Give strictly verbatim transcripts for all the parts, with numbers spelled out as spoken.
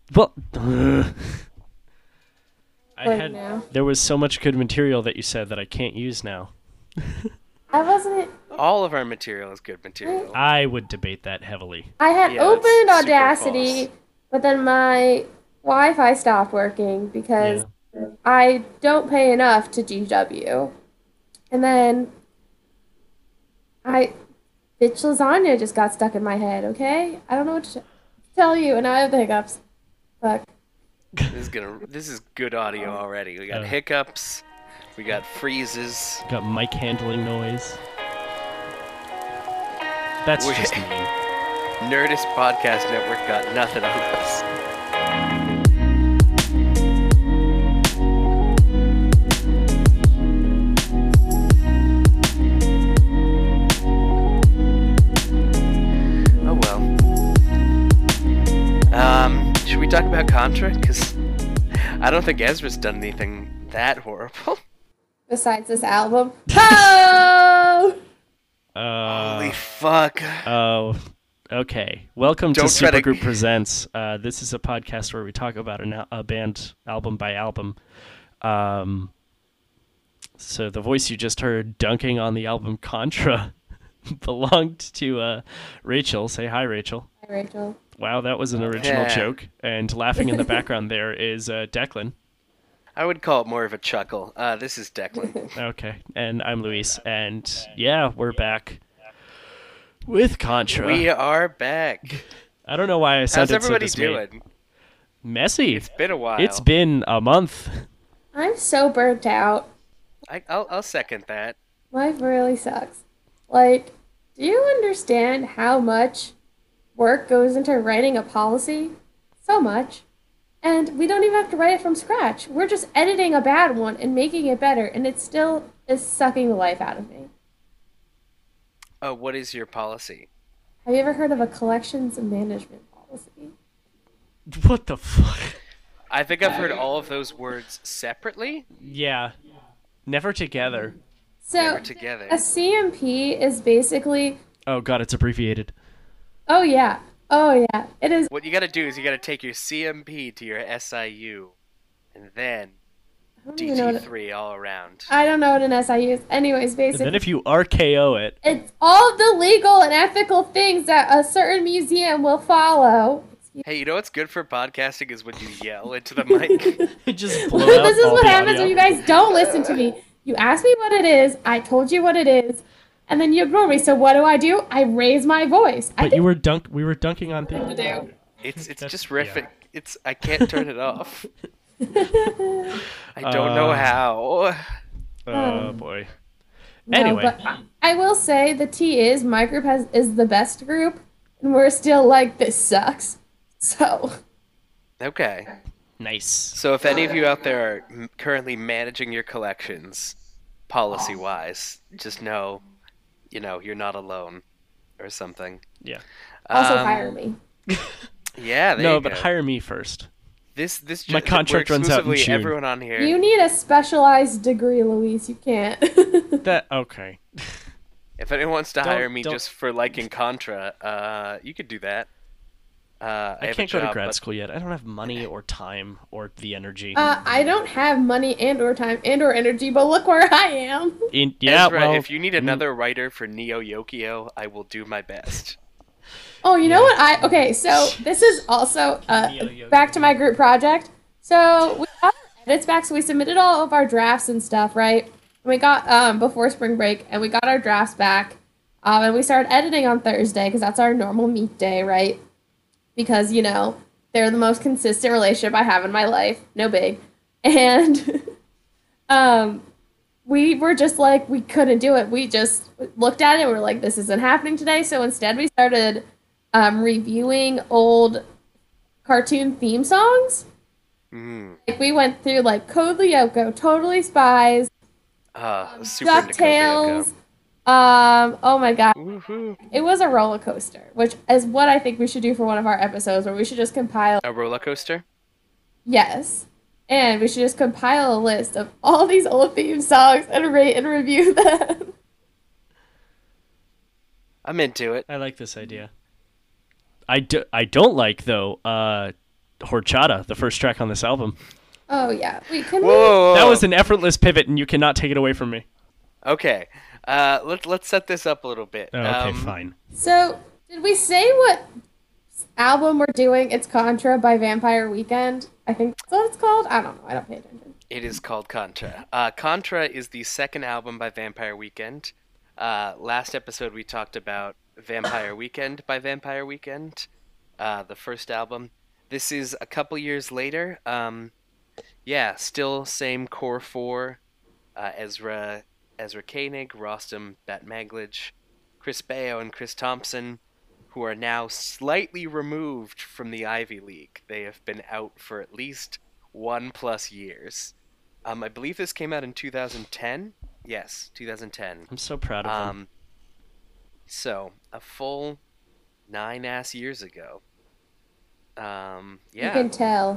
Well, I Right had now. there was so much good material that you said that I can't use now. I wasn't. All of our material is good material. I would debate that heavily. I had Yeah, opened that's super Audacity, false. but then my Wi-Fi stopped working because Yeah. I don't pay enough to G W. And then I bitch lasagna just got stuck in my head. Okay, I don't know what to tell you, and I have the hiccups. Fuck. This is gonna. This is good audio already. We got Uh. hiccups. We got freezes. Got mic handling noise. That's We- just mean. Nerdist Podcast Network got nothing on us. Oh well. Um, should we talk about Contra? Because I don't think Ezra's done anything that horrible. Besides this album. Oh! Uh, Holy fuck. Oh, okay. Welcome Don't to try to- Supergroup Presents. Uh, this is a podcast where we talk about an al- a band album by album. Um, so the voice you just heard dunking on the album Contra belonged to uh, Rachel. Say hi, Rachel. Hi, Rachel. Wow, that was an original Yeah. joke. And laughing in the background there is uh, Declan. I would call it more of a chuckle. Uh, this is Declan. Okay, and I'm Luis. And yeah, we're back with Contra. We are back. I don't know why I How's sounded everybody so dismayed. doing? Messy. It's been a while. It's been a month. I'm so burnt out. I, I'll, I'll second that. Life really sucks. Like, do you understand how much work goes into writing a policy? So much. And we don't even have to write it from scratch. We're just editing a bad one and making it better, and it still is sucking the life out of me. Oh, what is your policy? Have you ever heard of a collections management policy? What the fuck? I think I've heard all of those words separately, Yeah. Never together. So, never together. a C M P is basically, Oh god, it's abbreviated. oh yeah, oh yeah, it is. What you gotta do is you gotta take your C M P to your S I U, and then I don't even know what D T it- three all around. I don't know what an S I U is. Anyways, And basically. then if you R K O it, It's all the legal and ethical things that a certain museum will follow. Hey, you know what's good for podcasting is when you yell into the mic. it just blow out This is all what the happens audio. when you guys don't listen to me. You ask me what it is, I told you what it is, and then you ignore me. So what do I do? I raise my voice. I But think you were dunk. We were dunking on to things. do. It's it's That's- just terrific. It's I can't turn it off. I don't know Uh, how. Oh boy. No, Anyway. but I- I will say the T is my group has is the best group, and we're still like this sucks. So Okay. Nice. So if any of you out there are m- currently managing your collections, policy-wise, just know, you know, you're not alone, or something. Yeah. also Um, hire me. Yeah, there No, you but go. hire me first. This this My ju- contract we're runs out in exclusively June. Everyone on here. You need a specialized degree, Luis. You can't. That okay. If anyone wants to Don't- hire me don't- just for liking Contra, uh, you could do that. Uh, I, I have can't a go to job, grad but- school yet. I don't have money or time or the energy. Uh, I don't have money and or time and or energy, but look where I am. In, yeah, Ezra, well, if you need mm, another writer for Neo Yokio, I will do my best. Oh, you know what? I okay. So this is also uh, back to my group project. So we got our edits back. So we submitted all of our drafts and stuff, right? And we got um before spring break, and we got our drafts back. Um, and we started editing on Thursday because that's our normal meet day, right? Because you know they're the most consistent relationship I have in my life. No big, and um. We were just like, we couldn't do it. We just looked at it and we were like, this isn't happening today. So instead, we started um, reviewing old cartoon theme songs. Mm. Like, we went through, like, Code Lyoko, Totally Spies, Uh, super into Code DuckTales. Um, oh my god. Lyoko. Woohoo. It was a roller coaster, which is what I think we should do for one of our episodes, where we should just compile. A roller coaster? Yes. And we should just compile a list of all these old theme songs and rate and review them. I'm into it. I like this idea. I, do, I don't like though uh, Horchata, the first track on this album. Oh yeah. Wait, can Whoa, whoa, whoa. That was an effortless pivot, and you cannot take it away from me. Okay, uh, let's let's set this up a little bit. Oh, okay, Um, fine. we? So, did we say what album we're doing? It's Contra by Vampire Weekend. I think that's what it's called. I don't know. I don't pay attention. It is called Contra. Uh, Contra is the second album by Vampire Weekend. Uh, last episode we talked about Vampire Weekend by Vampire Weekend, uh, the first album. This is a couple years later. Um, yeah, still same core four. Uh, Ezra, Ezra Koenig, Rostam Batmaglij, Chris Baio, and Chris Thompson, who are now slightly removed from the Ivy League. They have been out for at least one plus years. Um, I believe this came out in two thousand ten. Yes, two thousand ten. I'm so proud of them. Um, so a full nine ass years ago. Um, yeah. You can tell.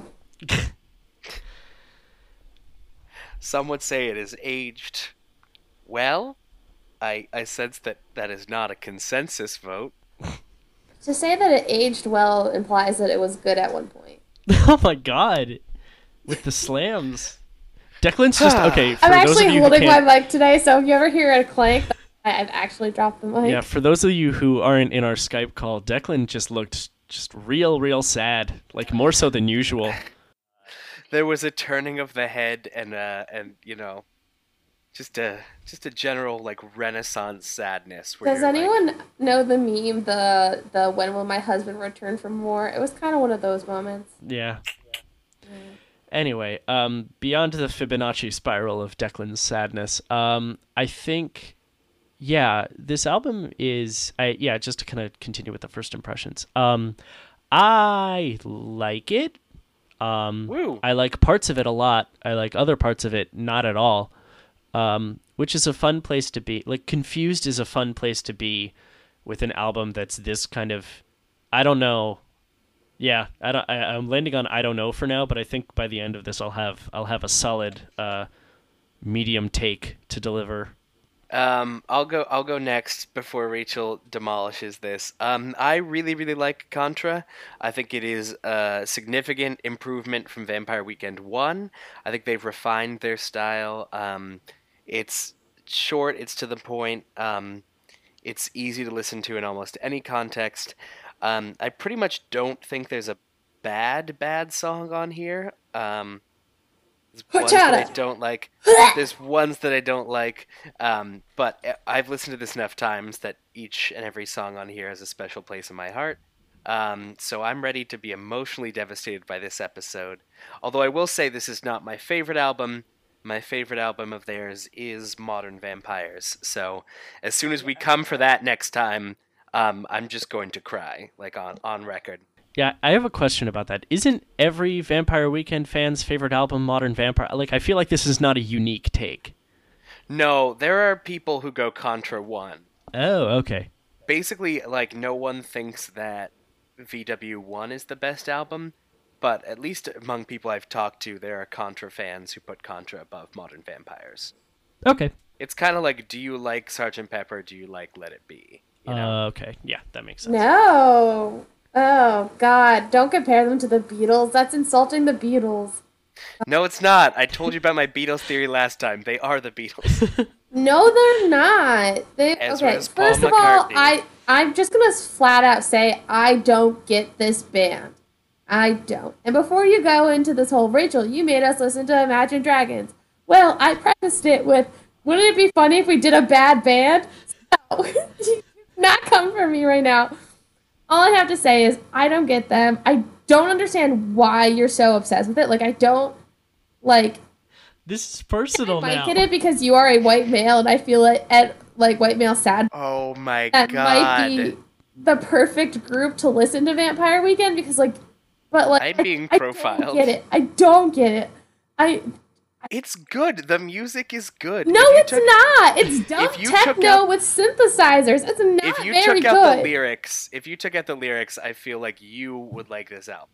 Some would say it is aged well. I I sense that that is not a consensus vote. To say that it aged well implies that it was good at one point. Oh my god. With the slams. Declan's just okay. For I'm those of actually you holding who my can't, mic today, so if you ever hear a clank, I've actually dropped the mic. yeah, for those of you who aren't in our Skype call, Declan just looked just real, real sad, like more so than usual. There was a turning of the head and uh and you know, just a just a general like Renaissance sadness. Where Does you're like, anyone know the meme, the the when will my husband return from war? It was kind of one of those moments. Yeah. Anyway, um, beyond the Fibonacci spiral of Declan's sadness, um, I think, yeah, this album is, I yeah, just to kind of continue with the first impressions. Um, I like it. Um, Woo. I like parts of it a lot. I like other parts of it not at all, um, which is a fun place to be. Like, Confused is a fun place to be with an album that's this kind of, I don't know. Yeah, I don't. I, I'm landing on I don't know for now, but I think by the end of this, I'll have I'll have a solid uh, medium take to deliver. Um, I'll go. I'll go next before Rachel demolishes this. Um, I really, really like Contra. I think it is a significant improvement from Vampire Weekend One. I think they've refined their style. Um, it's short. It's to the point. Um, it's easy to listen to in almost any context. Um, I pretty much don't think there's a bad, bad song on here. Um, there's ones that I don't like. There's ones that I don't like. Um, but I've listened to this enough times that each and every song on here has a special place in my heart. Um, so I'm ready to be emotionally devastated by this episode. Although I will say this is not my favorite album. My favorite album of theirs is Modern Vampires. So as soon as we come for that next time, Um, I'm just going to cry, like on, on record. Yeah, I have a question about that. Isn't every Vampire Weekend fan's favorite album Modern Vampire? Like, I feel like this is not a unique take. No, there are people who go Contra one. Oh, okay. Basically, like, no one thinks that V W one is the best album, but at least among people I've talked to, there are Contra fans who put Contra above Modern Vampires. Okay. It's kind of like, do you like Sergeant Pepper, do you like Let It Be? You know? Uh, okay. Yeah, that makes sense. No. Oh, God. Don't compare them to the Beatles. That's insulting the Beatles. No, it's not. I told you about my Beatles theory last time. They are the Beatles. No, they're not. They Ezra okay. is Paul First of all, McCartney. I I'm just gonna flat out say I don't get this band. I don't. And before you go into this whole Rachel, you made us listen to Imagine Dragons. Well, I prefaced it with, wouldn't it be funny if we did a bad band? So, not come for me right now. All I have to say is I don't get them. I don't understand why you're so obsessed with it. Like, I don't, like... This is personal I might now. get it because you are a white male, and I feel like, at, like white male sad. Oh my That god. might be the perfect group to listen to Vampire Weekend because, like... But, like, I'm being I, profiled. I don't get it. I don't get it. I... It's good. The music is good. No, If you it's took- not. It's dumb if you took techno out- with synthesizers. It's not If you very took out good. the lyrics, if you took out the lyrics, I feel like you would like this album.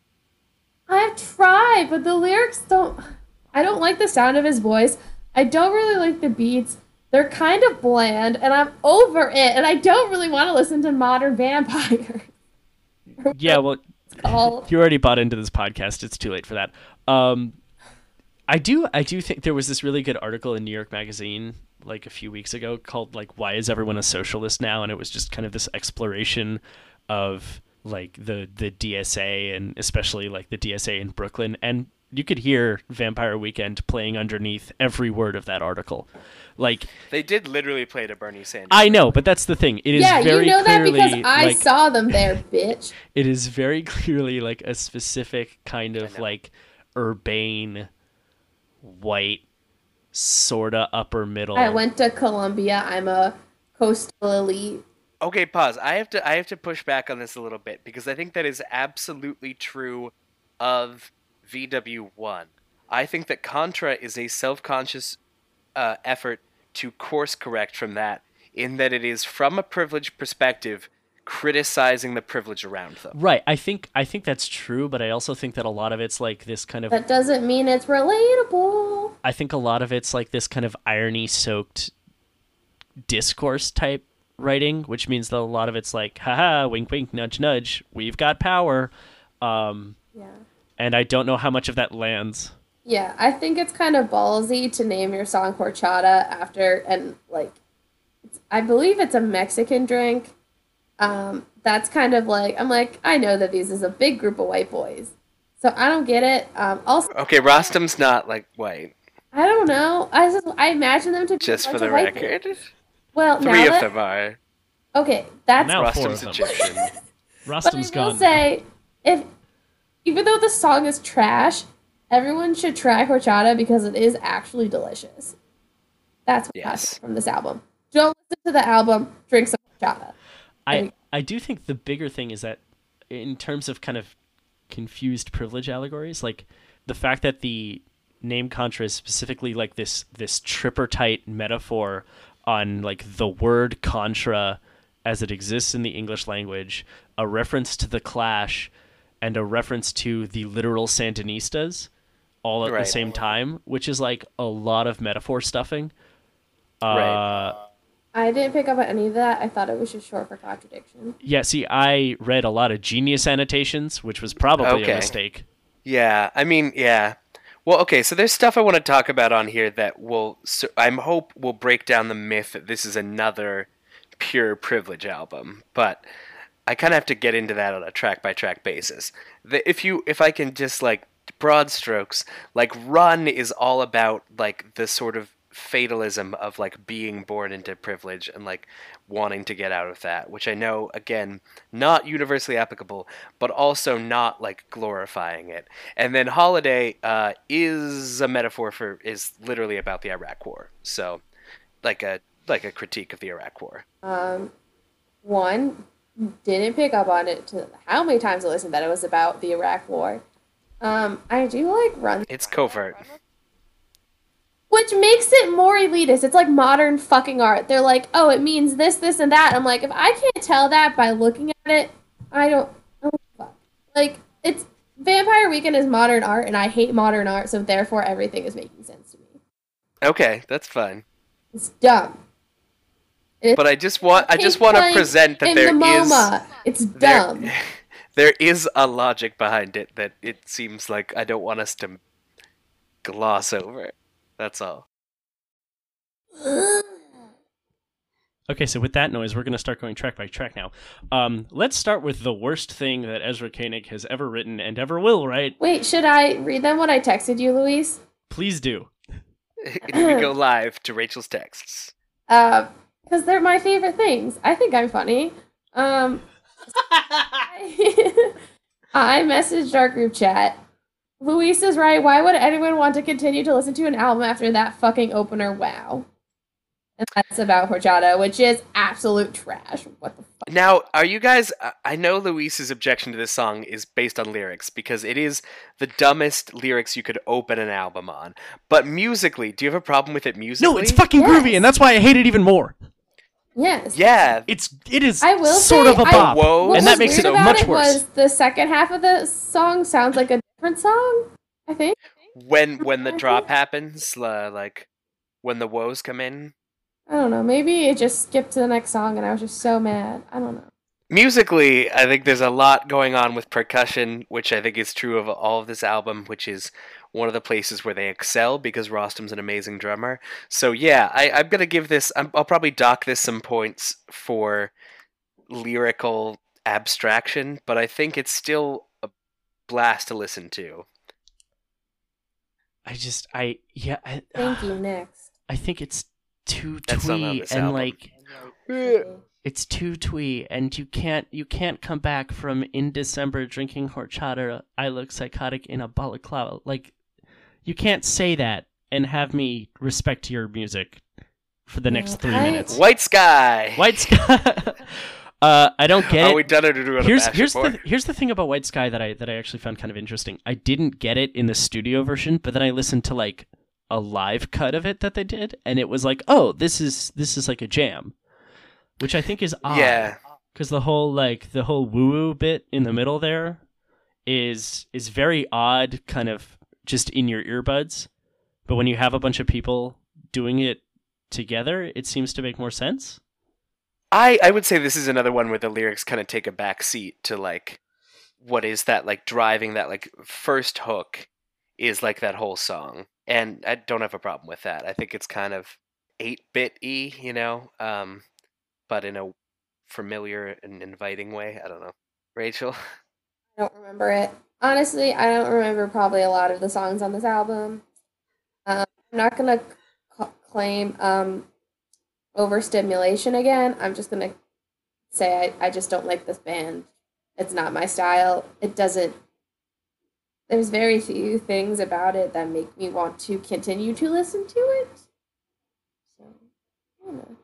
I've tried, but the lyrics don't... I don't like the sound of his voice. I don't really like the beats. They're kind of bland, and I'm over it, and I don't really want to listen to Modern Vampire. Yeah, well, It's called. You already bought into this podcast. It's too late for that. Um, I do. I do think there was this really good article in New York Magazine like a few weeks ago called like "Why Is Everyone a Socialist Now?" And it was just kind of this exploration of like the the D S A and especially like the D S A in Brooklyn, and you could hear Vampire Weekend playing underneath every word of that article. Like they did literally play to Bernie Sanders. I know, but that's the thing. It is yeah, very you know clearly, that because I like, saw them there, bitch. It is very clearly like a specific kind of like urbane, white, sorta upper middle. I went to Columbia. I'm a coastal elite. Okay, pause. I have to I have to push back on this a little bit because I think that is absolutely true of V W one. I think that Contra is a self-conscious uh, effort to course correct from that, in that it is from a privileged perspective criticizing the privilege around them. Right. I think I think that's true, but I also think that a lot of it's like this kind of That doesn't mean it's relatable. I think a lot of it's like this kind of irony-soaked discourse type writing, which means that a lot of it's like, haha, wink wink, nudge nudge, we've got power. Um Yeah. And I don't know how much of that lands. Yeah, I think it's kind of ballsy to name your song horchata after, and like, it's, I believe it's a Mexican drink. Um, that's kind of like, I'm like, I know that these is a big group of white boys, so I don't get it. Um, also, Okay, Rostam's not like white. I don't know. I just I imagine them to be Just a for bunch the of white record, boys. Well, three now of that, them are. okay, that's Now four Rostam's of them. Egyptian. But I Rostam's will gone. say, if even though the song is trash, everyone should try horchata because it is actually delicious. That's what I Yes. from this album. Don't listen to the album. Drink some horchata. I, I do think the bigger thing is that in terms of kind of confused privilege allegories, like the fact that the name Contra is specifically like this this tripartite metaphor on like the word Contra as it exists in the English language, a reference to the Clash, and a reference to the literal Sandinistas all at Right. the same time, which is like a lot of metaphor stuffing. Uh, Right. I didn't pick up on any of that. I thought it was just short for contradiction. Yeah, see, I read a lot of Genius annotations, which was probably Okay. a mistake. Yeah, I mean, yeah. Well, okay, so there's stuff I want to talk about on here that will, so I hope will break down the myth that this is another pure privilege album. But I kind of have to get into that on a track by track basis. The, if you, if I can just like broad strokes, like Run is all about like the sort of fatalism of like being born into privilege and like wanting to get out of that, which I know, again, not universally applicable, but also not like glorifying it. And then Holiday uh, is a metaphor for, is literally about the Iraq War. So like a like a critique of the Iraq War. Um, one, didn't pick up on it to how many times I listened that it was about the Iraq War. Um, I do like Run. It's covert. Which makes it more elitist. It's like modern fucking art. They're like, oh, it means this, this, and that. I'm like, if I can't tell that by looking at it, I don't. I don't fuck. Like, it's Vampire Weekend is modern art, and I hate modern art, so therefore everything is making sense to me. Okay, that's fine. It's dumb. It's But I just want I just want to pink present that in there the is MoMA. It's there, dumb. there is a logic behind it that it seems like I don't want us to gloss over. That's all. Okay, so with that noise, we're going to start going track by track now. Um, let's start with the worst thing that Ezra Koenig has ever written and ever will write. Wait, should I read them what I texted you, Luis? Please do. we go live to Rachel's texts. Uh, because they're my favorite things. I think I'm funny. Um, I, I messaged our group chat. Luis is right. Why would anyone want to continue to listen to an album after that fucking opener? Wow. And that's about Horchata, which is absolute trash. What the fuck? Now, are you guys... I know Luis's objection to this song is based on lyrics, because it is the dumbest lyrics you could open an album on. But musically, do you have a problem with it musically? No, it's fucking Yes. groovy, and that's why I hate it even more. Yes. Yeah. It's it is I will sort say, of a I- bop, Whoa. What and was that makes it weird about much it worse. Was the second half of the song sounds like a different song, I think. When when the drop happens, uh, like, when the woes come in. I don't know. Maybe it just skipped to the next song and I was just so mad. I don't know. musically, I think there's a lot going on with percussion, which I think is true of all of this album, which is one of the places where they excel because Rostam's an amazing drummer. So yeah, I, I'm gonna give this. I'm, I'll probably dock this some points for lyrical abstraction, but I think it's still a blast to listen to. I just, I yeah. I, Thank you. Next. I think it's too That's not on twee this and album. like. It's too twee, and you can't you can't come back from in December drinking horchata. I look psychotic in a balaclava. Like, you can't say that and have me respect your music for the next three I- minutes. White Sky. White Sky. uh, I don't get Oh, it. we done it to do it. here's here's the here's the thing about White Sky that I that I actually found kind of interesting. I didn't get it in the studio version, but then I listened to like a live cut of it that they did, and it was like, oh, this is this is like a jam. Which I think is odd. Yeah. Because the whole like the whole woo woo bit in the middle there is is very odd, kind of just in your earbuds. But when you have a bunch of people doing it together, it seems to make more sense. I, I would say this is another one where the lyrics kind of take a back seat to like what is that like driving that like first hook is like that whole song. And I don't have a problem with that. I think it's kind of eight-bit-y, you know, um, but in a familiar and inviting way. I don't know. Rachel? I don't remember it. Honestly, I don't remember probably a lot of the songs on this album. Um, I'm not going to c- claim um, overstimulation again. I'm just going to say I, I just don't like this band. It's not my style. It doesn't... There's very few things about it that make me want to continue to listen to it. So, I don't know.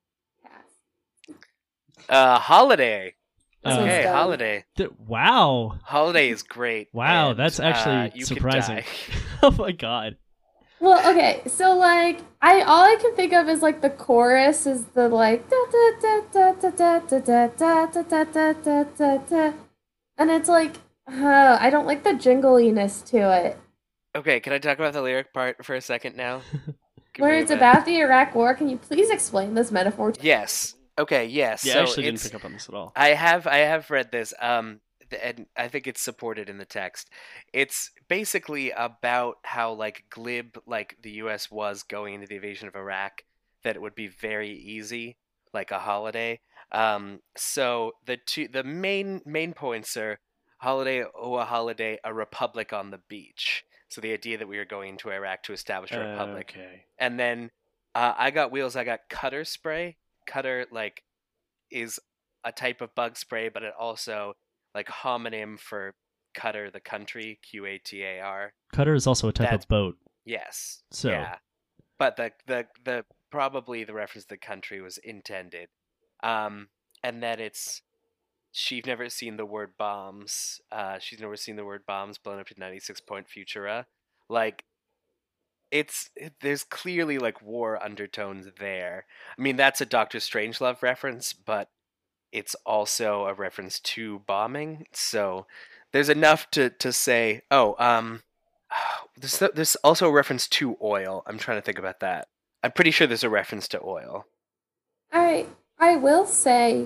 Pass. Uh, Holiday. Uh, Okay, done. Holiday. Th- wow. Holiday is great. Wow, and, that's uh, actually you could surprising. die. Oh my god. Well, okay, so like I all I can think of is like the chorus is the like da da da da da da da da da da da da da da, and it's like uh, I don't like the jingliness to it. Okay, can I talk about the lyric part for a second now? Can Where we it's have a- about the Iraq War. Can you please explain this metaphor? To Yes. Okay, yes. Yeah, so I actually didn't it's- pick up on this at all. I have I have read this, um, th- and I think it's supported in the text. It's basically about how like glib like the U S was going into the invasion of Iraq, that it would be very easy, like a holiday. Um, so the two the main main points are holiday, oh a holiday, a republic on the beach. So the idea that we are going into Iraq to establish a republic. Okay. And then uh, I got wheels, I got cutter spray. Cutter like is a type of bug spray, but it also like homonym for Cutter the country, Q A T A R. Cutter is also a type That's- of boat. Yes. So- yeah. But the the the probably the reference to the country was intended. Um and that it's she's never seen the word bombs. Uh she's never seen the word bombs blown up to ninety-six point Futura. Like it's it, there's clearly like war undertones there. I mean, that's a Doctor Strangelove reference, but it's also a reference to bombing. So there's enough to to say, oh, um there's there's also a reference to oil. I'm trying to think about that. I'm pretty sure there's a reference to oil. I I will say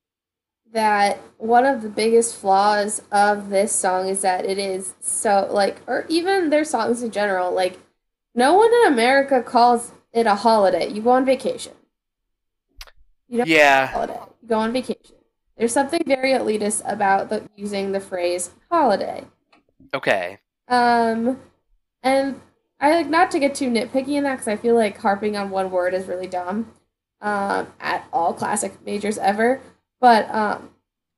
that one of the biggest flaws of this song is that it is so like, or even their songs in general, like no one in America calls it a holiday. You go on vacation. You don't Yeah. holiday. You go on vacation. There's something very elitist about the, using the phrase holiday. Okay. Um, and I like not to get too nitpicky in that because I feel like harping on one word is really dumb. Um, at all classic majors ever, but um,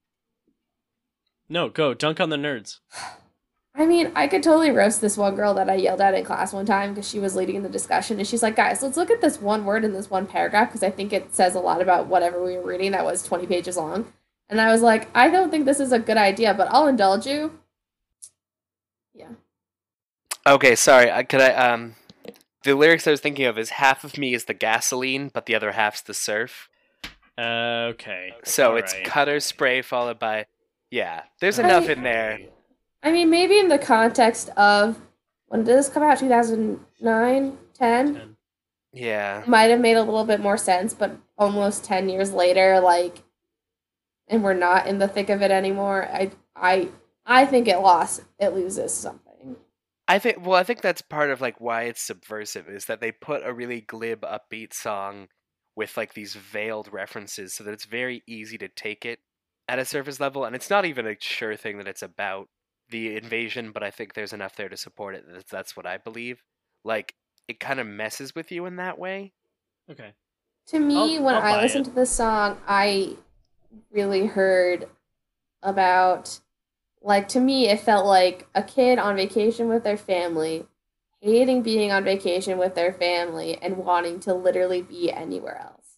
No, go dunk on the nerds. I mean, I could totally roast this one girl that I yelled at in class one time because she was leading the discussion, and she's like, "Guys, let's look at this one word in this one paragraph because I think it says a lot about whatever we were reading that was twenty pages long." And I was like, "I don't think this is a good idea, but I'll indulge you." Yeah. Okay, sorry. I, could I um the lyrics I was thinking of is half of me is the gasoline, but the other half's the surf. Uh, okay. So All it's right. cutter spray followed by yeah. There's I- enough in there. I mean, maybe in the context of when did this come out? two thousand nine, ten Yeah. Might have made a little bit more sense, but almost ten years later, like, and we're not in the thick of it anymore, I I I think it lost it loses something. I think well, I think that's part of like why it's subversive is that they put a really glib, upbeat song with like these veiled references so that it's very easy to take it at a surface level, and it's not even a sure thing that it's about the invasion, but I think there's enough there to support it. That's, that's what I believe. Like, it kind of messes with you in that way. Okay. To me, I'll, when I'll I listened it. to this song, I really heard about, like, to me, it felt like a kid on vacation with their family, hating being on vacation with their family, and wanting to literally be anywhere else.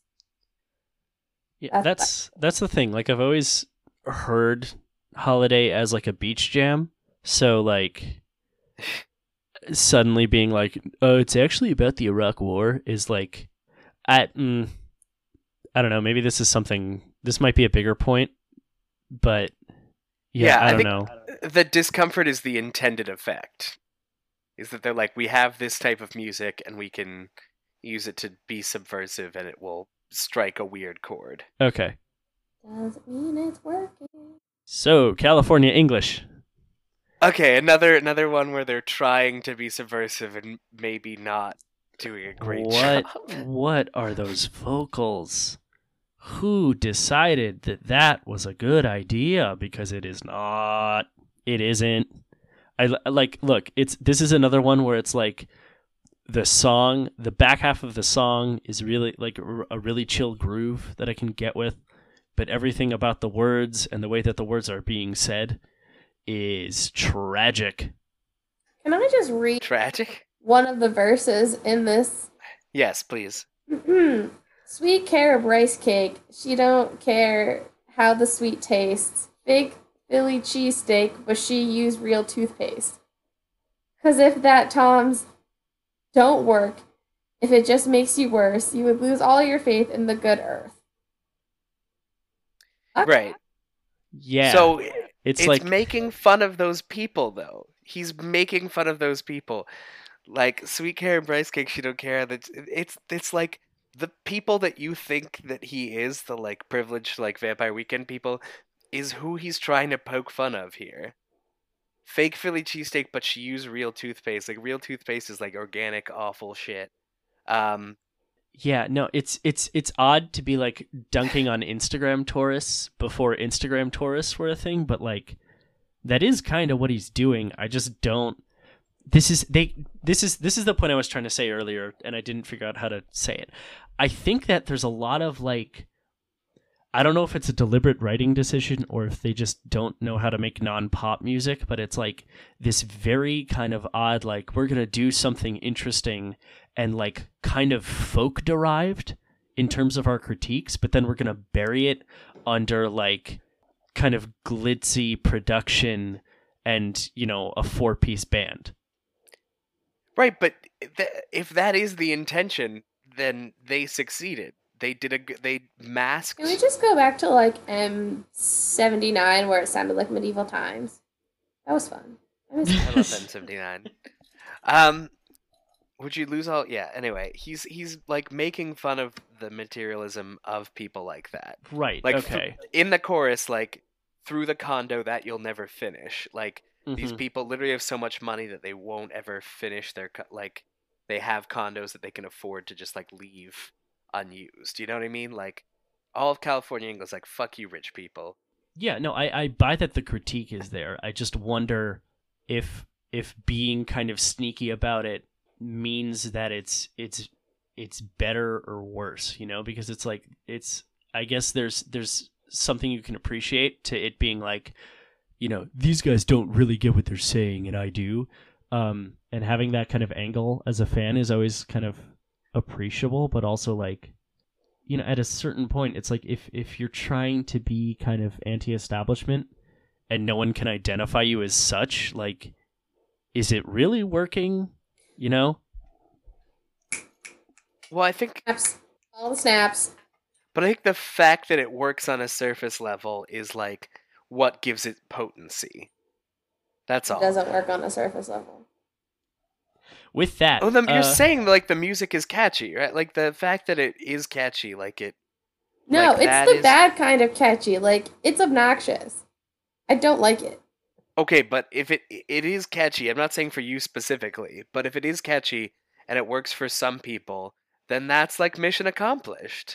Yeah, that's that's, that's the thing. Like, I've always heard Holiday as like a beach jam, so like suddenly being like, oh, it's actually about the Iraq War is like, at mm, I don't know. Maybe this is something. This might be a bigger point, but yeah, yeah I, I don't think know. The discomfort is the intended effect. Is that they're like, we have this type of music and we can use it to be subversive, and it will strike a weird chord. Okay. Doesn't mean it's working. So, California English. Okay, another another one where they're trying to be subversive and maybe not doing a great what, job. What are those vocals? Who decided that that was a good idea? Because it is not. It isn't. I like. Look, it's this is another one where it's like the song, the back half of the song is really like a really chill groove that I can get with, but everything about the words and the way that the words are being said is tragic. Can I just read Tragic? one of the verses in this? Yes, please. Sweet carob rice cake. She don't care how the sweet tastes. Big Philly cheesesteak, but she use real toothpaste. Cause if that Tom's don't work, if it just makes you worse, you would lose all your faith in the good earth. Okay. Right. Yeah. So it's, it's like making fun of those people, though. He's making fun of those people. Like, sweet carob rice cake, she don't care. That's it's it's like the people that you think that he is, the like privileged like Vampire Weekend people, is who he's trying to poke fun of here. Fake Philly cheesesteak, but she used real toothpaste. Like, real toothpaste is like organic, awful shit. Um, yeah, no, it's it's it's odd to be like dunking on Instagram tourists before Instagram tourists were a thing, but like that is kind of what he's doing. I just don't. This is they. This is this is the point I was trying to say earlier, and I didn't figure out how to say it. I think that there's a lot of like. I don't know if it's a deliberate writing decision or if they just don't know how to make non-pop music, but it's like this very kind of odd, like, we're going to do something interesting and like kind of folk derived in terms of our critiques, but then we're going to bury it under like kind of glitzy production and, you know, a four-piece band. Right, but th- if that is the intention, then they succeeded. They did a they masked. Can we just go back to like M seventy-nine where it sounded like medieval times? That was fun. I, was I love M seventy-nine. Um, would you lose all? Yeah. Anyway, he's he's like making fun of the materialism of people like that. Right. Like okay. Th- in the chorus, like through the condo that you'll never finish. Like mm-hmm. These people literally have so much money that they won't ever finish their co- like they have condos that they can afford to just like leave unused. You know what I mean? Like all of California English, like fuck you, rich people. Yeah, no, I, I buy that the critique is there. I just wonder if if being kind of sneaky about it means that it's it's it's better or worse, you know? Because it's like it's I guess there's there's something you can appreciate to it being like, you know, these guys don't really get what they're saying and I do. Um, and having that kind of angle as a fan is always kind of appreciable, but also like, you know, at a certain point it's like if if you're trying to be kind of anti-establishment and no one can identify you as such, like, is it really working, you know? Well, I think snaps. All the snaps. But I think the fact that it works on a surface level is like what gives it potency. That's all. It doesn't work on a surface level. With that, oh, the, uh, you're saying like the music is catchy, right? Like the fact that it is catchy, like it, No, Like, it's that the is... bad kind of catchy. Like, it's obnoxious. I don't like it. Okay, but if it it is catchy, I'm not saying for you specifically, but if it is catchy and it works for some people, then that's like mission accomplished.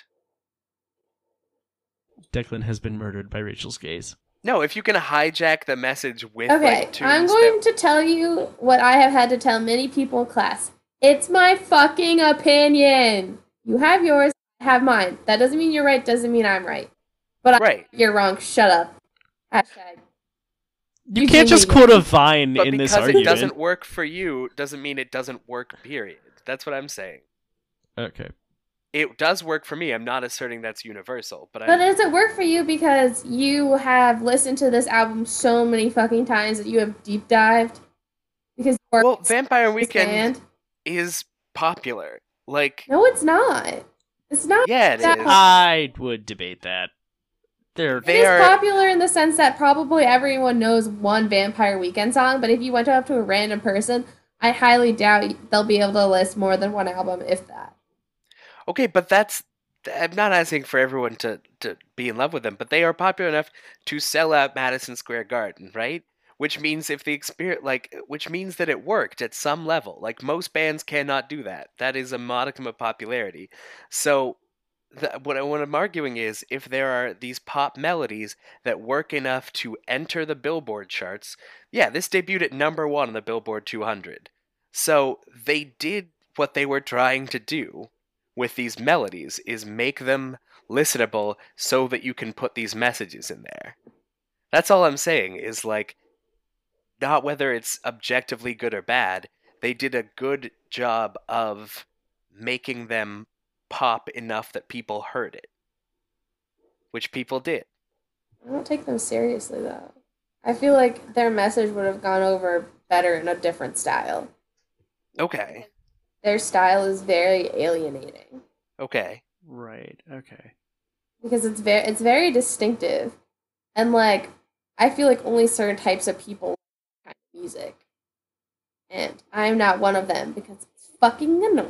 Declan has been murdered by Rachel's gaze. No, if you can hijack the message with Okay, like tunes I'm going that... to tell you what I have had to tell many people in class. It's my fucking opinion. You have yours, I have mine. That doesn't mean you're right, doesn't mean I'm right. But Right. I, you're wrong. Shut up. Hashtag. You can't just quote a Vine But in this because argument. it doesn't work for you doesn't mean it doesn't work, period. That's what I'm saying. Okay. It does work for me. I'm not asserting that's universal, but But I'm... does it work for you because you have listened to this album so many fucking times that you have deep dived? Because you are Well, Vampire this Weekend band? is popular. Like, No, it's not. It's not. yeah, it that is. popular. I would debate that. They're They It is are- popular in the sense that probably everyone knows one Vampire Weekend song, but if you went up to a random person, I highly doubt they'll be able to list more than one album, if that. Okay, but that's... I'm not asking for everyone to, to be in love with them, but they are popular enough to sell out Madison Square Garden, right? Which means if the experience, like, which means that it worked at some level. Like, most bands cannot do that. That is a modicum of popularity. So, the, what, I, what I'm arguing is, if there are these pop melodies that work enough to enter the Billboard charts, yeah, this debuted at number one on the Billboard two hundred. So, they did what they were trying to do with these melodies, is make them listenable so that you can put these messages in there. That's all I'm saying, is like, not whether it's objectively good or bad, they did a good job of making them pop enough that people heard it. Which people did. I don't take them seriously, though. I feel like their message would have gone over better in a different style. Okay. Their style is very alienating. Okay. right. Okay. Because it's very it's very distinctive. And like I feel like only certain types of people like that kind of music. And I'm not one of them because it's fucking annoying.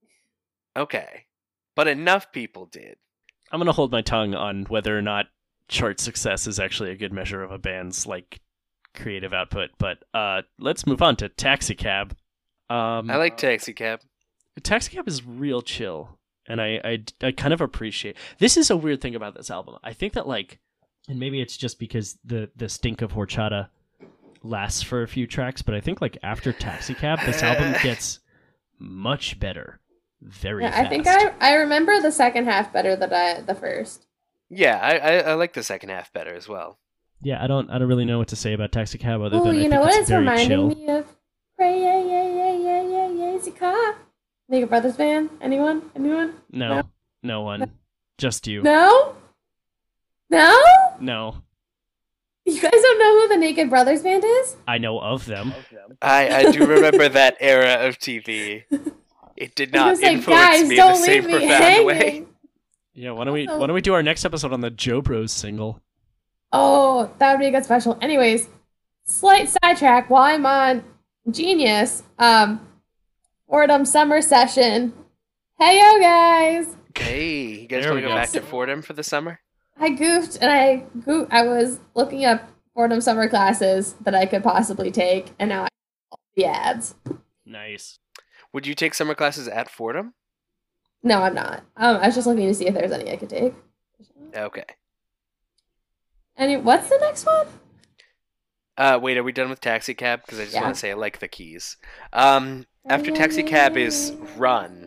Okay. But enough people did. I'm gonna hold my tongue on whether or not chart success is actually a good measure of a band's like creative output. But uh, let's move on to Taxi Cab. Um, I like Taxi Cab. Taxi Cab is real chill, and I, I, I kind of appreciate. This is a weird thing about this album. I think that like, and maybe it's just because the the stink of horchata lasts for a few tracks, but I think like after Taxi Cab, this album gets much better, very Yeah, fast. I think I I remember the second half better than I the first. Yeah, I, I, I like the second half better as well. Yeah, I don't I don't really know what to say about Taxi Cab other Oh, than I you think know what it's it's very reminding chill. me of? Ray, yeah, yeah, yeah, yeah, yeah, yeah, easy car. Naked Brothers band? Anyone? Anyone? No, no one, just you. No? No? No, You guys don't know who the Naked Brothers band is? I know of them. I, I do remember that era of T V. It did I not was like, influence guys, me in don't the same leave me profound hanging. way. Yeah, why don't we Also- why don't we do our next episode on the Joe Bros single? Oh, that would be a good special. Anyways, slight sidetrack while I'm on Genius, um, Fordham Summer Session. Hey, yo, guys! Hey, you guys There want we to go go. back to Fordham for the summer? I goofed and I goofed. I was looking up Fordham summer classes that I could possibly take, and now I have the ads. Nice. Would you take summer classes at Fordham? No, I'm not. Um, I was just looking to see if there's any I could take. Okay. Any? What's the next one? Uh, wait, are we done with Taxi Cab? Because I just Yeah. want to say I like the keys. Um, after Taxi Cab is Run.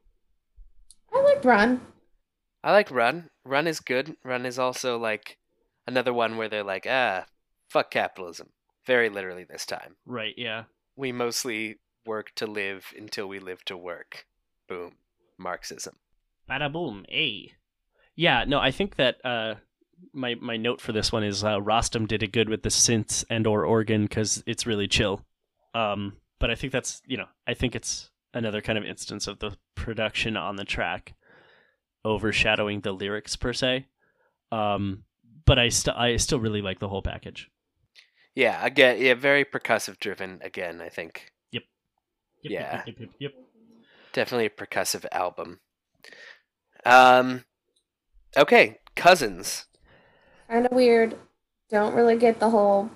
I liked Run. I like Run. Run is good. Run is also like another one where they're like, ah, fuck capitalism. Very literally this time. Right, yeah. We mostly work to live until we live to work. Boom. Marxism. Bada boom, a. Yeah, no, I think that uh, my my note for this one is uh, Rostam did it good with the synths and or organ because it's really chill. Um, but I think that's you know I think it's another kind of instance of the production on the track overshadowing the lyrics per se. Um, but I still I still really like the whole package. Yeah, again, yeah, very percussive driven again, I think. Yep, Yeah. Yep, yep, yep, yep. Definitely a percussive album. Um, Okay, Cousins. Kind of weird. Don't really get the whole.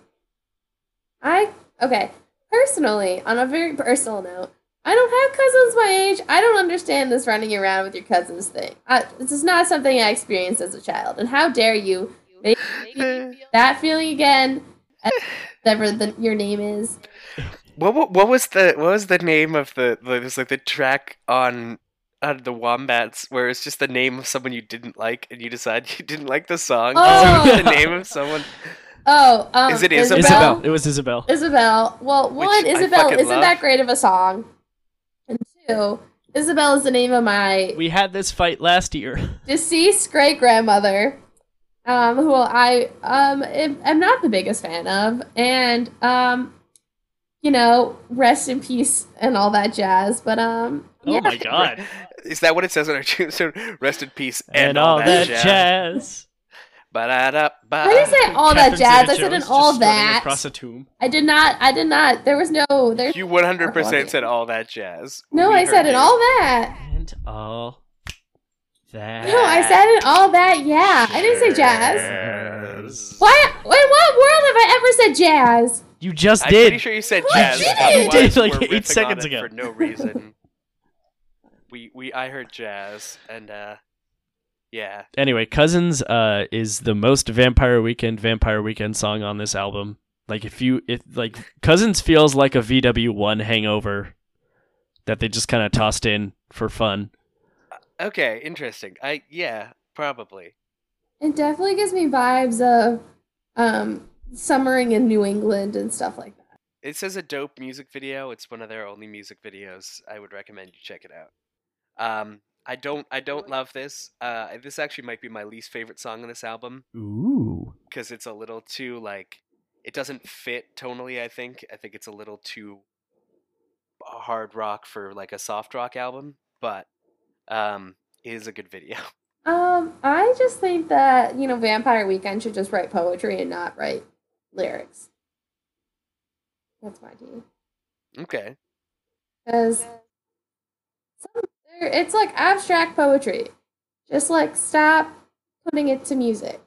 I okay. Personally, on a very personal note, I don't have cousins my age. I don't understand this running around with your cousins thing. I, this is not something I experienced as a child. And how dare you make that feeling again? Whatever the, your name is. What, what what was the what was the name of the the- it was like the track on on the Wombats where it's just the name of someone you didn't like and you decide you didn't like the song? Oh. So it's the name of someone. Oh, um, Is it Isabel? Isabel. It was Isabel. Isabel. Well, Which one, I Isabel fucking isn't love. that great of a song. And two, Isabel is the name of my We had this fight last year. deceased great grandmother, um, who I um am, am not the biggest fan of, and um, you know, rest in peace and all that jazz. But um, Oh yeah. my god. Is that what it says on our tombstone? Rest in peace And, all that jazz. Ba-da-da-ba. I didn't say all that Catherine jazz. I Zeta-Jones said in just all strutting that. across a tomb. I did not. I did not. There was no. There's You one hundred percent said all that jazz. no. We I said heard in you. all that. And all that. No, I said in all that. Yeah, I didn't say jazz. Jazz. What? In what world have I ever said jazz? You just I'm did. pretty sure you said I jazz. didn't. otherwise You did, like, we're eight riffing seconds on it ago. for no reason. we we I heard jazz and uh yeah. Anyway, Cousins uh is the most Vampire Weekend Vampire Weekend song on this album. Like if you if like Cousins feels like a V W one hangover that they just kind of tossed in for fun. Okay, interesting. I yeah, probably. It definitely gives me vibes of um summering in New England and stuff like that. It says a dope music video. It's one of their only music videos. I would recommend you check it out. Um I don't I don't love this. Uh this actually might be my least favorite song on this album Ooh. because it's a little too like it doesn't fit tonally, I think. I think it's a little too hard rock for like a soft rock album, but um it is a good video. Um, I just think that, you know, Vampire Weekend should just write poetry and not write lyrics. That's my tea. Okay. Because it's like abstract poetry. Just like stop putting it to music.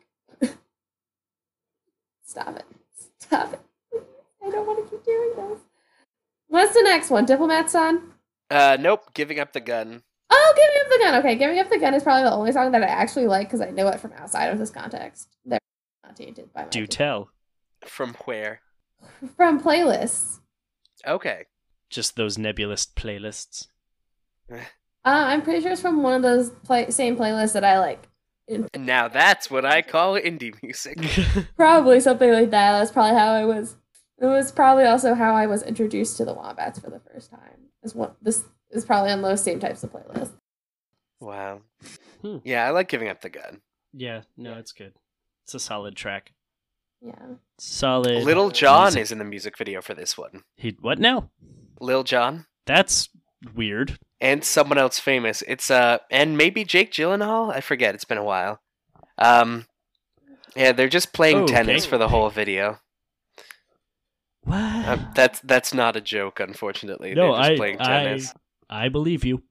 Stop it. Stop it. I don't want to keep doing this. What's the next one? Diplomat Son? Uh nope, Giving Up the Gun. Oh, Giving Up the Gun. Okay, Giving Up the Gun is probably the only song that I actually like because I know it from outside of this context. They're not tainted by my Do opinion. tell. From where? From playlists. Okay. Just those nebulous playlists. Uh, I'm pretty sure it's from one of those play- same playlists that I like. In- Now that's what I call indie music. probably something like that. That's probably how I was. It was probably also how I was introduced to the Wombats for the first time. Is what this is probably on those same types of playlists. Wow. Hmm. Yeah, I like Giving Up the Gun. Yeah, no, it's good. It's a solid track. Yeah. Solid. Little John music. is in the music video for this one. He what now? Lil Jon That's weird. and someone else famous. It's uh and maybe Jake Gyllenhaal. I forget. It's been a while. Um, yeah, they're just playing Oh, tennis okay. for the whole video. What? Um, that's that's not a joke, unfortunately. no, they're just I playing I tennis. I believe you.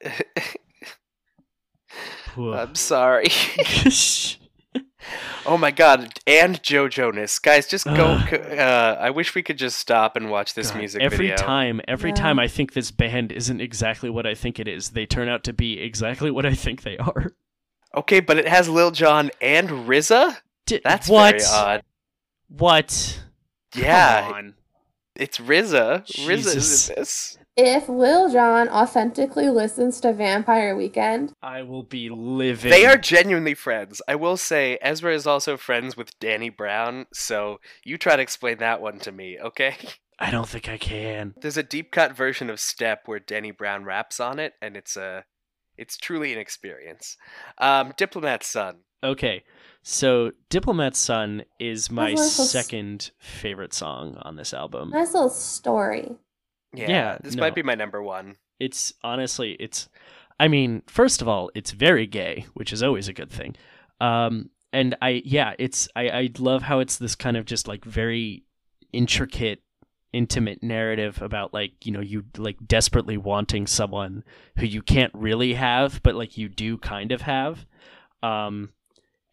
I'm sorry. Oh my god, and Joe Jonas. Guys, just go. Ugh. Uh, I wish we could just stop and watch this God, music every video. time, every Yeah. time I think this band isn't exactly what I think it is, they turn out to be exactly what I think they are. Okay, but it has Lil Jon and R Z A? Di- That's what? very odd. What? Yeah, Come on. it's R Z A. R Z A is Jesus. in this. If Lil Jon authentically listens to Vampire Weekend, I will be living. They are genuinely friends. I will say, Ezra is also friends with Danny Brown, so you try to explain that one to me, okay? I don't think I can. There's a deep cut version of Step where Danny Brown raps on it, and it's a, it's truly an experience. Um, Diplomat's Son. Okay, so Diplomat's Son is my That's nice. second favorite song on this album. nice little story. Yeah, Yeah, this no. might be my number one. It's honestly, it's, I mean, first of all, it's very gay, which is always a good thing. Um, and I, yeah, it's, I, I love how it's this kind of just like very intricate, intimate narrative about like, you know, you like desperately wanting someone who you can't really have, but like you do kind of have. Um,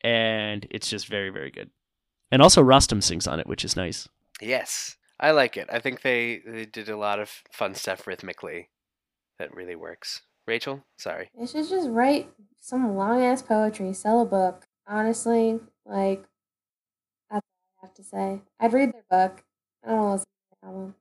and it's just very, very good. And also Rostam sings on it, which is nice. Yes, I like it. I think they, they did a lot of fun stuff rhythmically that really works. Rachel, sorry. They should just write some long ass poetry, sell a book. Honestly, like that's all I have to say. I'd read their book. I don't listen to their album.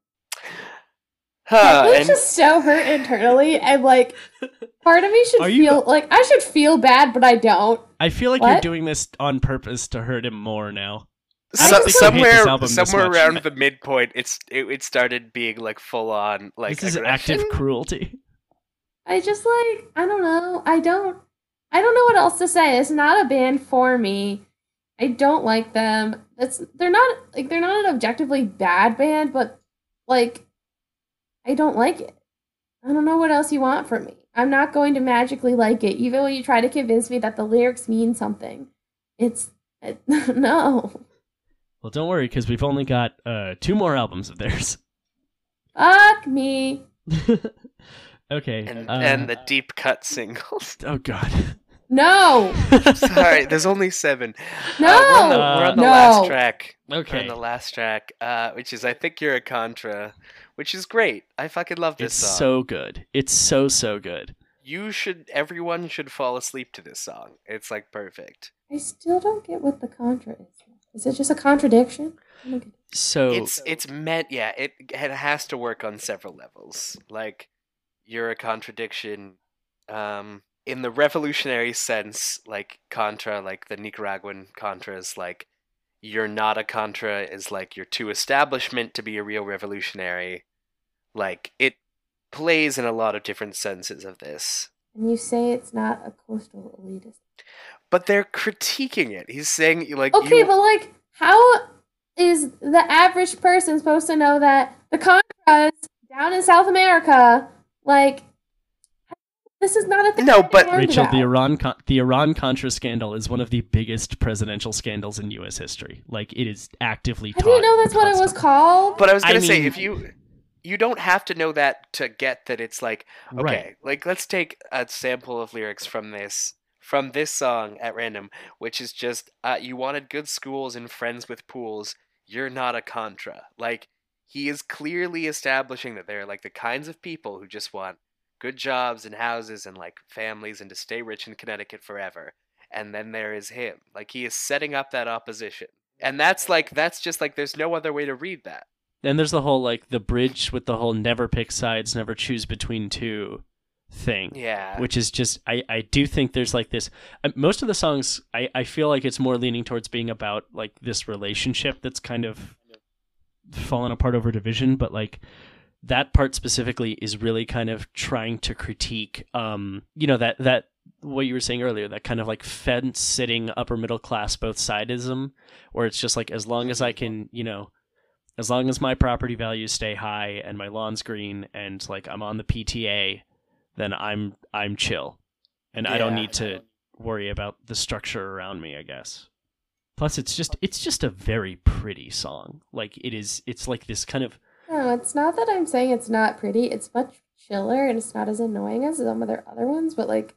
Huh, I'm and just so hurt internally, and like, part of me should Are you- feel like I should feel bad, but I don't. I feel like What? you're doing this on purpose to hurt him more now. I so, just, like, hate this somewhere album this somewhere much. around the midpoint, it's it, it started being like full on like This is aggression. active cruelty. I just like I don't know. I don't. I don't know what else to say. It's not a band for me. I don't like them. It's they're not like they're not an objectively bad band, but like I don't like it. I don't know what else you want from me. I'm not going to magically like it, even when you try to convince me that the lyrics mean something. It's it, no. Well, don't worry, because we've only got uh, two more albums of theirs. Fuck me. Okay. and uh, and the deep cut singles. Oh, God. No. Sorry, there's only seven. No. Uh, we're on the, we're on the no. last track. We're Okay. on the last track, uh, which is I Think You're a Contra, which is great. I fucking love this It's song. so good. It's so, so good. You should, everyone should fall asleep to this song. It's like perfect. I still don't get what the contra is. Is it just a contradiction? I don't get it. So, It's it's meant, yeah. It it has to work on several levels. Like, you're a contradiction, um, in the revolutionary sense. Like Contra, like the Nicaraguan Contras. Like, you're not a Contra is like you're too establishment to be a real revolutionary. Like, it plays in a lot of different senses of this. And you say it's not a coastal elitist. But they're critiquing it. He's saying like Okay, you, but like, how is the average person supposed to know that the Contras down in South America, like, this is not a thing? No, I but- learned Rachel, about. the Iran con- the Iran Contra scandal is one of the biggest presidential scandals in U S history. Like, it is actively I taught. didn't know that's what it was constantly. called. But I was I gonna say mean- if you you don't have to know that to get that it's like okay, Right. like let's take a sample of lyrics from this from this song at random, which is just uh, you wanted good schools and friends with pools. You're not a Contra. Like he is clearly establishing that they're like the kinds of people who just want good jobs and houses and like families and to stay rich in Connecticut forever. And then there is him. Like he is setting up that opposition. And that's like that's just like there's no other way to read that. And there's the whole, like, the bridge with the whole never pick sides, never choose between two thing. Yeah. Which is just, I, I do think there's, like, this... Uh, most of the songs, I, I feel like it's more leaning towards being about, like, this relationship that's kind of fallen apart over division, but, like, that part specifically is really kind of trying to critique, um, you know, that, that what you were saying earlier, that kind of, like, fence-sitting upper middle class both sidism, where it's just, like, as long as I can, you know... As long as my property values stay high and my lawn's green and like I'm on the P T A, then I'm I'm chill, and I don't Yeah. need to worry about the structure around me, I guess. Plus, it's just it's just a very pretty song. Like it is, it's like this kind of No, it's not that I'm saying it's not pretty. It's much chiller and it's not as annoying as some of their other ones, but like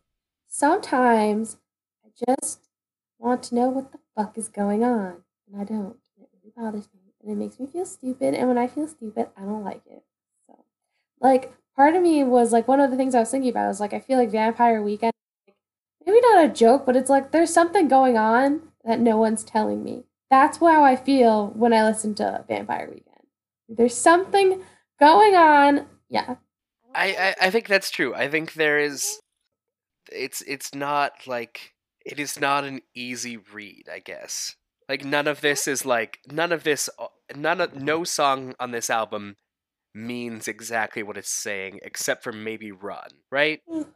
sometimes I just want to know what the fuck is going on, and I don't. It really bothers me, and it makes me feel stupid, and when I feel stupid, I don't like it. So, like, part of me was like, one of the things I was thinking about was like, I feel like Vampire Weekend, like, maybe not a joke, but it's like there's something going on that no one's telling me. That's how I feel when I listen to Vampire Weekend. There's something going on. Yeah. I, I I think that's true. I think there is it's it's not like it is not an easy read, I guess. Like none of this is like none of this none of no song on this album means exactly what it's saying except for maybe Run, right? Mm.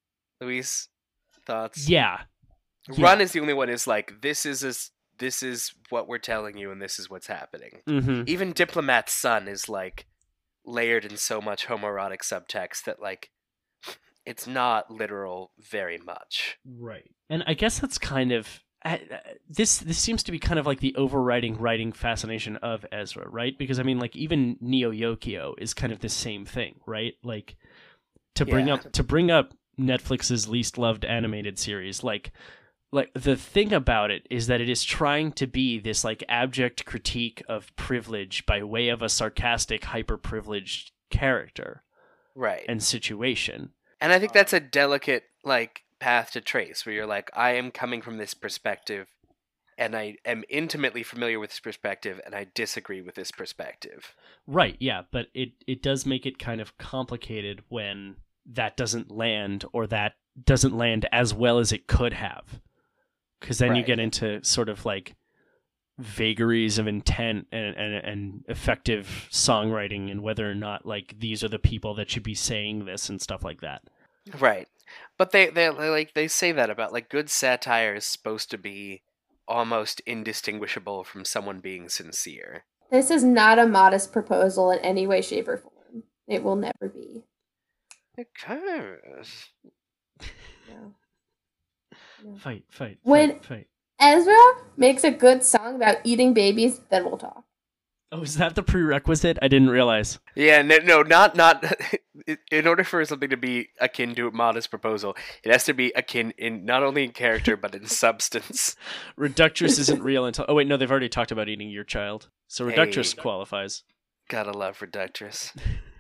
Luis, thoughts? yeah. Run is the only one who's like this is a, this is what we're telling you and this is what's happening. Mm-hmm. Even Diplomat's Son is like layered in so much homoerotic subtext that like it's not literal very much. Right. And I guess that's kind of uh, this this seems to be kind of like the overriding writing fascination of Ezra, right? Because I mean, like, even Neo Yokio is kind of the same thing, right? Like, to bring Yeah. up to bring up Netflix's least loved animated series, like, like the thing about it is that it is trying to be this like abject critique of privilege by way of a sarcastic, hyper-privileged character, right, and situation. And I think that's a delicate like path to trace, where you're like, I am coming from this perspective, and I am intimately familiar with this perspective, and I disagree with this perspective. Right, yeah, but it it does make it kind of complicated when that doesn't land, or that doesn't land as well as it could have. Because then Right. you get into sort of like vagaries of intent and, and and effective songwriting, and whether or not like these are the people that should be saying this and stuff like that. Right. But they, they they, like they say that about like good satire is supposed to be almost indistinguishable from someone being sincere. This is not a modest proposal in any way, shape, or form. It will never be. It kind of is. No. No. Fight, fight, When- fight, fight. Ezra makes a good song about eating babies, then we'll talk. Oh, is that the prerequisite? I didn't realize. Yeah, no, no, not not. In order for something to be akin to a modest proposal, it has to be akin in not only in character but in substance. Reductress isn't real until... Oh, wait, no, they've already talked about eating your child. So Reductress Hey. qualifies. Gotta love Reductress.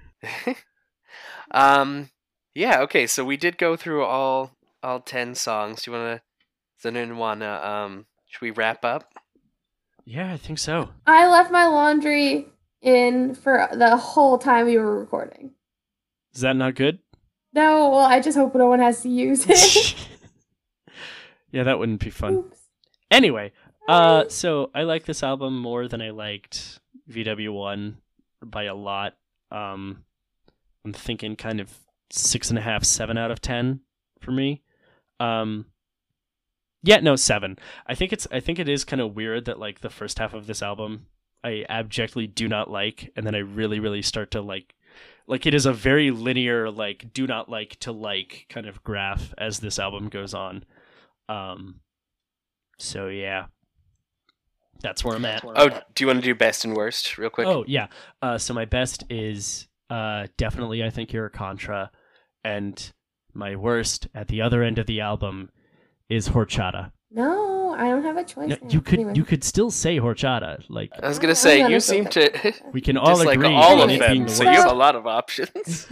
um, yeah. Okay, so we did go through all all ten songs. Do you wanna? Does anyone wanna? Um, should we wrap up? Yeah, I think so. I left my laundry in for the whole time we were recording. Is that not good? No, well, I just hope no one has to use it. Yeah, that wouldn't be fun. Oops. Anyway, uh, so I like this album more than I liked V W one by a lot. Um, I'm thinking kind of six and a half, seven out of ten for me. Um, yeah, no, seven. I think it's. I think it is kind of weird that like the first half of this album I abjectly do not like, and then I really, really start to like. Like it is a very linear, like do not like to like kind of graph as this album goes on. Um, so yeah, that's where I'm at. Oh, do you want to do best and worst real quick? Oh yeah. Uh, so my best is uh definitely I think you're a Contra, and my worst at the other end of the album is Horchata. No, I don't have a choice. No, now. you could Anyway. you could still say Horchata. Like I was gonna I'm say gonna you say seem that. to we can all dislike agree. all on of it Anyways, being them, the so so- you worst. have a lot of options.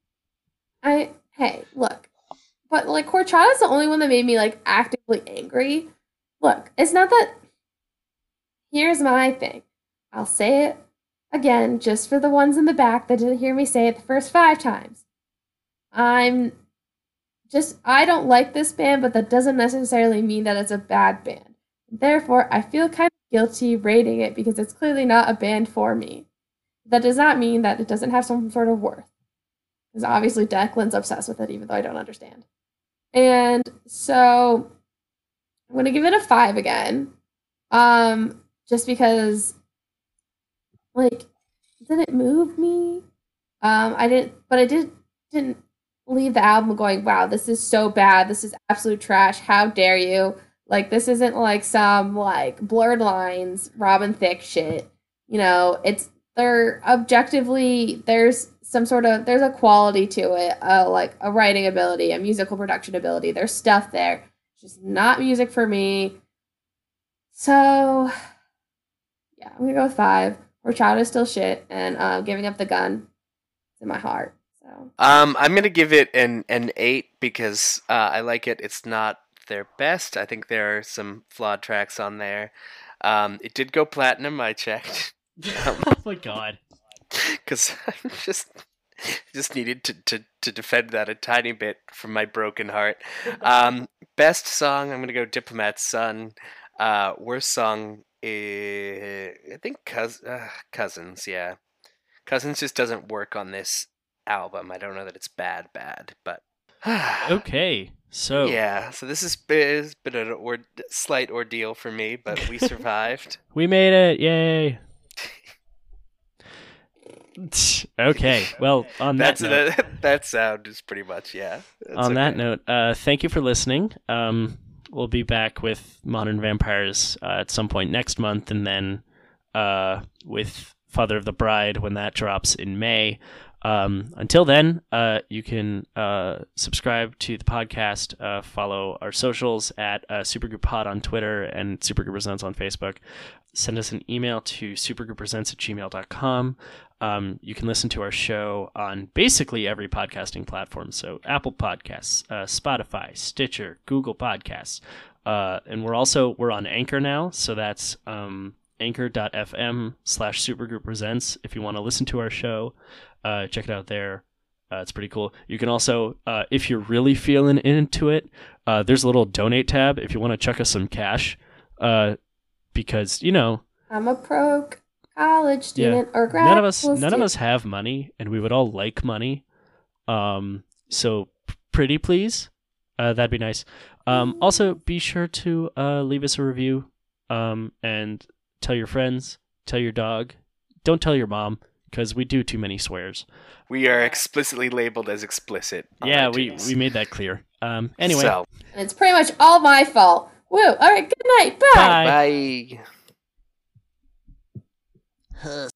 I hey, look, but like Horchata's the only one that made me like actively angry. Look, it's not that. Here's my thing. I'll say it again, just for the ones in the back that didn't hear me say it the first five times. I'm just I don't like this band, but that doesn't necessarily mean that it's a bad band. Therefore, I feel kind of guilty rating it because it's clearly not a band for me. That does not mean that it doesn't have some sort of worth. Because obviously Declan's obsessed with it, even though I don't understand. And so I'm going to give it a five again. Um, just because, like, it didn't move me. Um, I didn't, but I did, didn't leave the album going, wow, this is so bad. This is absolute trash. How dare you? Like, this isn't like some, like, Blurred Lines, Robin Thicke shit. You know, it's, they're objectively, there's some sort of, there's a quality to it, uh, like a writing ability, a musical production ability. There's stuff there. It's just not music for me. So, yeah, I'm gonna go with five. Horchata is still shit, and uh, giving up the gun is in my heart. So, Um, I'm gonna give it an an eight because uh, I like it. It's not their best. I think there are some flawed tracks on there. Um, it did go platinum. I checked oh my god. because I just just needed to, to, to defend that a tiny bit from my broken heart. Um, best song, I'm gonna go Diplomat's Son. Uh, worst song, is, I think Cous- uh, Cousins. Yeah, Cousins just doesn't work on this album. I don't know that it's bad, bad, but Okay, so yeah. So this has been, has been an or- slight ordeal for me, but we survived. we made it! Yay! Okay, well, on that That's note, that, that sound is pretty much yeah. That's on that okay. note, uh, thank you for listening. Um, we'll be back with Modern Vampires uh, at some point next month, and then uh, with Father of the Bride when that drops in May. Um, until then, uh, you can uh, subscribe to the podcast, uh, follow our socials at uh, Supergroup Pod on Twitter and Supergroup Presents on Facebook. Send us an email to supergrouppresents at gmail dot com. Um, you can listen to our show on basically every podcasting platform. So Apple Podcasts, uh, Spotify, Stitcher, Google Podcasts. Uh, and we're also, we're on Anchor now. So that's um, anchor.fm slash Supergroup Presents. If you want to listen to our show, uh, check it out there. Uh, it's pretty cool. You can also, uh, if you're really feeling into it, uh, there's a little donate tab if you want to chuck us some cash. Uh, because, you know, I'm a pro college student yeah, or grad none of us school none of student. us have money, and we would all like money. Um, so pretty please, uh, that'd be nice. Um, also be sure to uh leave us a review. Um, and tell your friends, tell your dog, don't tell your mom because we do too many swears. We are explicitly labeled as explicit. on Yeah, we iTunes. we made that clear. Um, anyway, So, And it's pretty much all my fault. Woo! All right, good night. Bye. bye. bye.